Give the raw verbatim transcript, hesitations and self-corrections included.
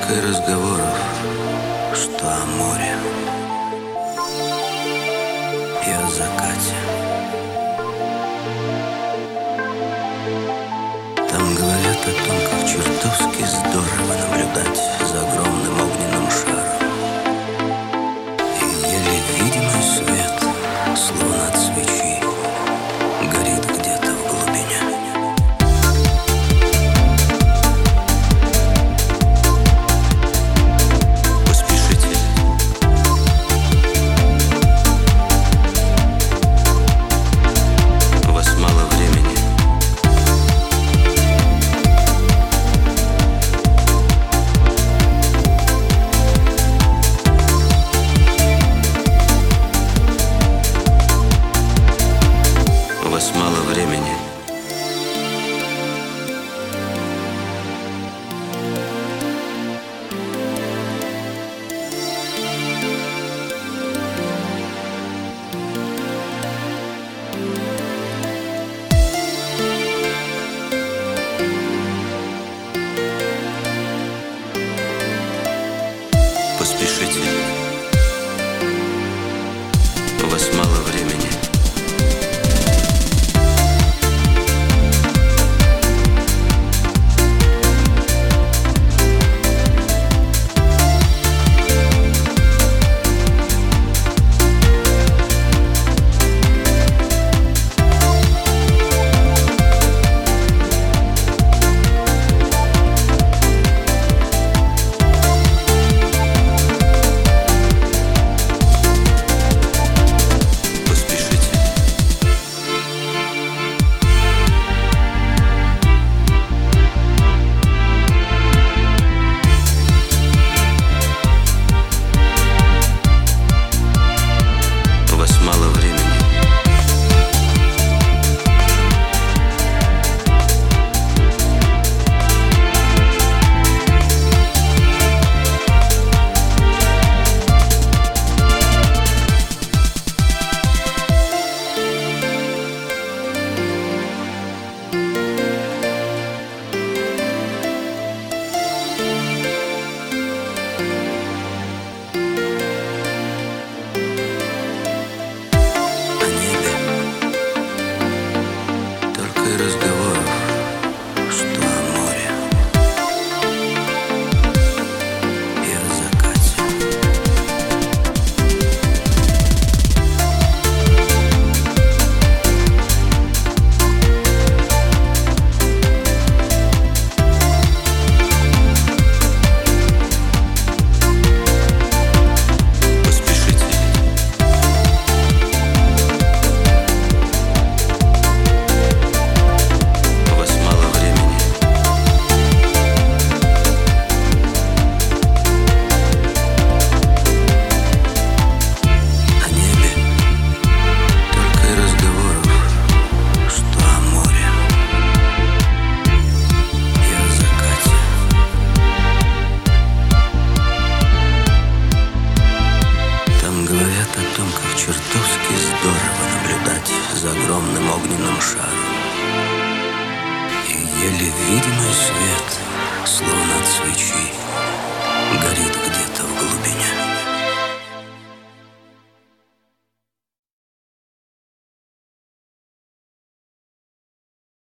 Только и разговоров, что о море и о закате. Там говорят о том, как чертовски здорово наблюдать за огромным огненным шаром. И еле видимый свет, словно от свечи, горит где-то в глубине. Поспешите. У вас мало времени. У вас мало времени. Поспешите. У вас мало времени. У вас мало времени. О небе только и разговоров, что о море и о закате. Поспешите. У вас мало времени. О небе только и разговоров, что о море и о закате. Там говорят о том, как чертовски здорово наблюдать за огромным огненным шаром. И еле видимый свет, словно от свечи, горит где-то в глубине.